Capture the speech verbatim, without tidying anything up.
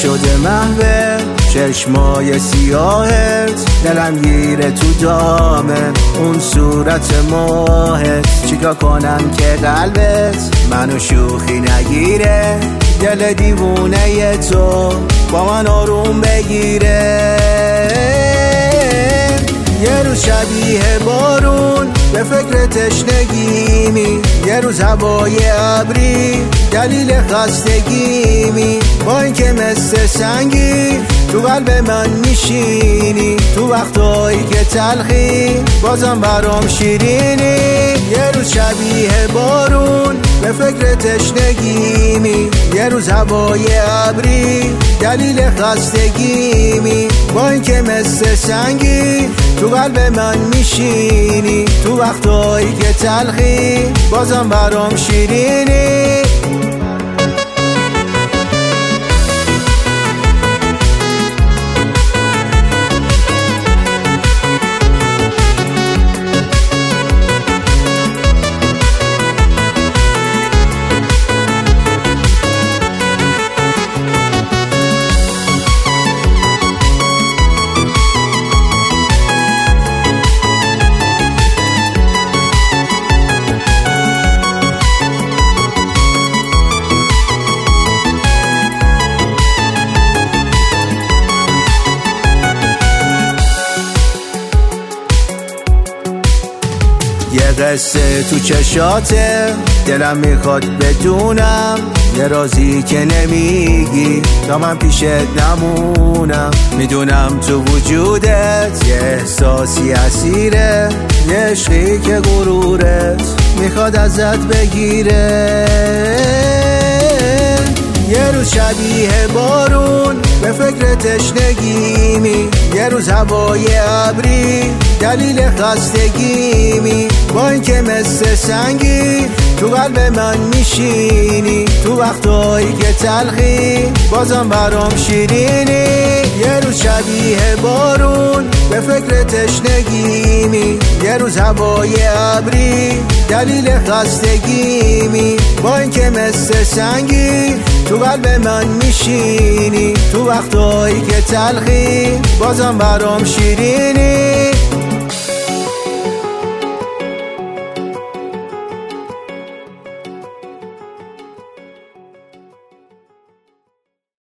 شده محوه چشمای سیاهت، دلم گیره تو دامه اون صورت ماهت. چیکار کنم که قلبت منو شوخی نگیره، دل دیوونه تو با من آروم بگیره. یه روز شبیه بارون به فکر تشنگیمی، یه روز هوای ابری دلیل خستگیمی. با اینکه مثل سنگی تو قلب من میشینی، تو وقتایی که تلخی بازم برام شیرینی. یه روز شبیه بارون به فکر تشنگیمی، یه روز هوای ابری دلیل خستگیمی. با اینکه مثل سنگی تو قلب من میشینی، تو وقتایی که تلخی بازم برام شیرینی. یه قصه تو چشاته دلم میخواد بدونم، یه رازی که نمیگی تا من پیشت نمونم. میدونم تو وجودت یه احساسی اسیره، یه عشقی که غرورت میخواد ازت بگیره. یه روز شبیه بارون به فکر تشنگیمی، یه روز هوای ابری دلیل خستگیمی. با اینکه مثل سنگی تو قلب من میشینی، تو وقتایی که تلخی بازم برام شیرینی. یه روز شبیه بارون به فکر تشنگیمی، یه روز هوای ابری دلیل خستگیمی. با اینکه مثل سنگی تو قلب من میشینی، تو وقتایی که تلخی بازم برام شیرینی.